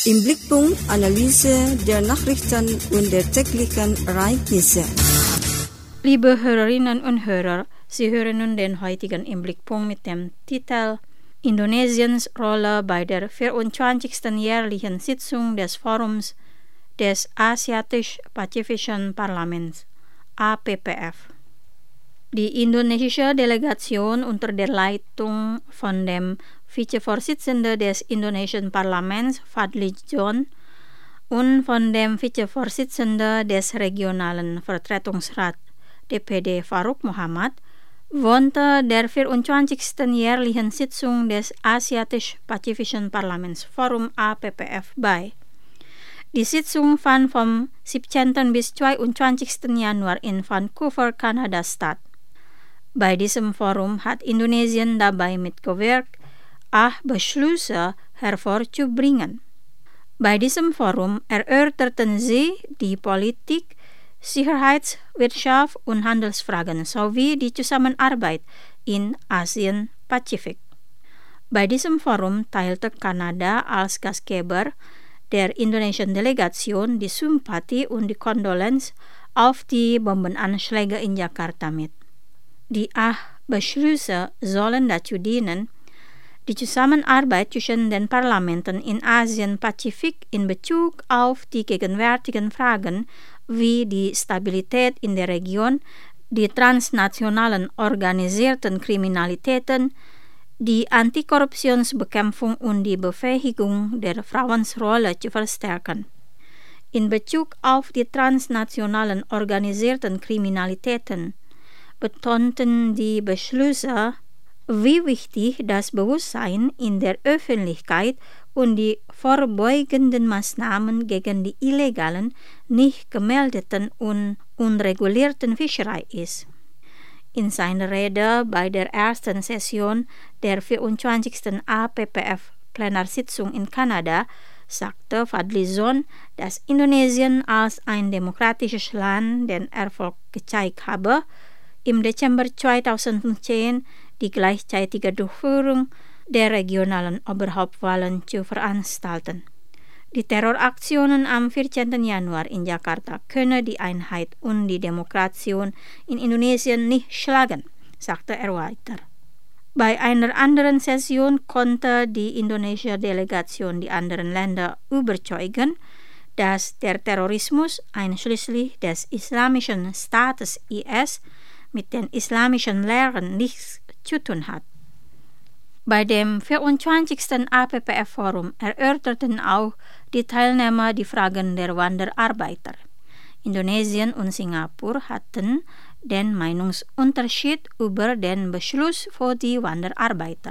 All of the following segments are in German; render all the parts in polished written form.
Im Blickpunkt Analyse der Nachrichten und der täglichen Ereignisse. Liebe Hörerinnen und Hörer, Sie hören nun den heutigen Im Blickpunkt mit dem Titel Indonesiens Rolle bei der 24. jährlichen Sitzung des Forums des Asiatisch-Pazifischen Parlaments, APPF. Die indonesische Delegation unter der Leitung von dem Vizevorsitzenden des indonesischen Parlaments, Fadli Zon, und von dem Vizevorsitzenden des regionalen Vertretungsrats, DPD Farouk Muhammad, wohnte der 24. jährlichen Sitzung des Asiatisch-Pazifischen Parlaments Forum APPF bei. Die Sitzung fand vom 17. bis 22. Januar in Vancouver, Kanada statt. Bei diesem Forum hat Indonesien dabei mitgewirkt, Beschlüsse hervorzubringen. Bei diesem Forum erörterten sie die Politik, Sicherheits-, Wirtschafts- und Handelsfragen sowie die Zusammenarbeit in Asien-Pazifik. Bei diesem Forum teilte Kanada als Gastgeber der indonesischen Delegation die Sympathie und die Kondolenz auf die Bombenanschläge in Jakarta mit. Die Beschlüsse sollen dazu dienen, die Zusammenarbeit zwischen den Parlamenten in Asien-Pazifik in Bezug auf die gegenwärtigen Fragen wie die Stabilität in der Region, die transnationalen organisierten Kriminalitäten, die Antikorruptionsbekämpfung und die Befähigung der Frauenrolle zu verstärken. In Bezug auf die transnationalen organisierten Kriminalitäten betonten die Beschlüsse, wie wichtig das Bewusstsein in der Öffentlichkeit und die vorbeugenden Maßnahmen gegen die illegalen, nicht gemeldeten und unregulierten Fischerei ist. In seiner Rede bei der ersten Session der 24. APPF-Plenarsitzung in Kanada sagte Fadli Zon, dass Indonesien als ein demokratisches Land den Erfolg gezeigt habe, im Dezember 2015 die gleichzeitige Durchführung der regionalen Oberhauptwahlen zu veranstalten. Die Terroraktionen am 14. Januar in Jakarta können die Einheit und die Demokratie in Indonesien nicht schlagen, sagte er weiter. Bei einer anderen Session konnte die indonesische Delegation die anderen Länder überzeugen, dass der Terrorismus einschließlich des Islamischen Staates IS mit den islamischen Lehren nichts zu tun hat. Bei dem 24. APPF-Forum erörterten auch die Teilnehmer die Fragen der Wanderarbeiter. Indonesien und Singapur hatten den Meinungsunterschied über den Beschluss für die Wanderarbeiter.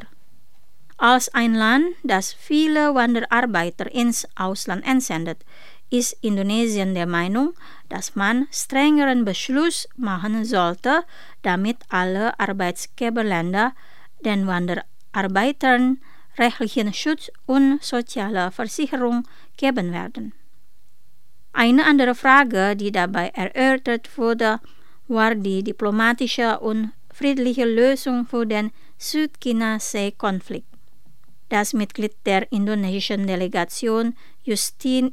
Als ein Land, das viele Wanderarbeiter ins Ausland entsendet, ist Indonesien der Meinung, dass man strengeren Beschluss machen sollte, damit alle Arbeitgeberländer den Wanderarbeitern rechtlichen Schutz und soziale Versicherung geben werden. Eine andere Frage, die dabei erörtert wurde, war die diplomatische und friedliche Lösung für den Südchina-See-Konflikt. Das Mitglied der indonesischen Delegation, Justina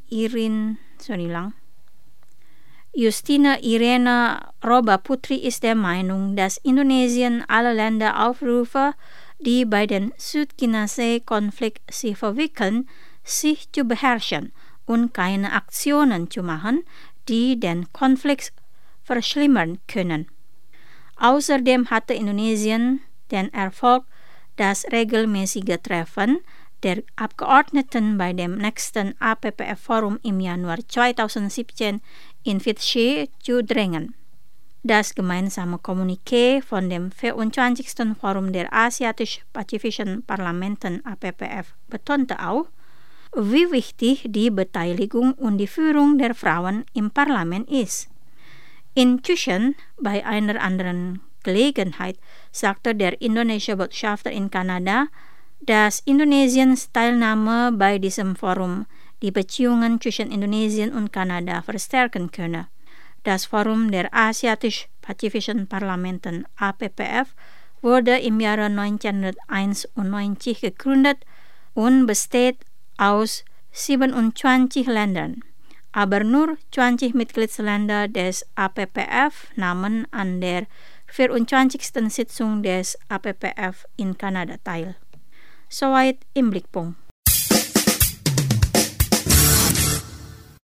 Irene Roba Putri, ist der Meinung, dass Indonesien alle Länder aufrufe, die bei den Südchina-See-Konflikt sich verwickeln, sich zu beherrschen und keine Aktionen zu machen, die den Konflikt verschlimmern können. Außerdem hatte Indonesien den Erfolg, das regelmäßige Treffen der Abgeordneten bei dem nächsten APPF-Forum im Januar 2017 in Fidschi zu drängen. Das gemeinsame Kommuniqué von dem 24. Forum der Asiatisch-Pazifischen Parlamenten APPF betonte auch, wie wichtig die Beteiligung und die Führung der Frauen im Parlament ist. Inzwischen, bei einer anderen Gelegenheit, sagte der indonesische Botschafter in Kanada, dass Indonesiens Teilnahme bei diesem Forum die Beziehungen zwischen Indonesien und Kanada verstärken könne. Das Forum der Asiatisch-Pazifischen Parlamenten APPF wurde im Jahre 1991 gegründet und besteht aus 27 ländern, aber nur 20 Mitgliedsländer des APPF nahmen an der 24. Sitzung des APPF in Kanada teil. Soweit im Blickpunkt.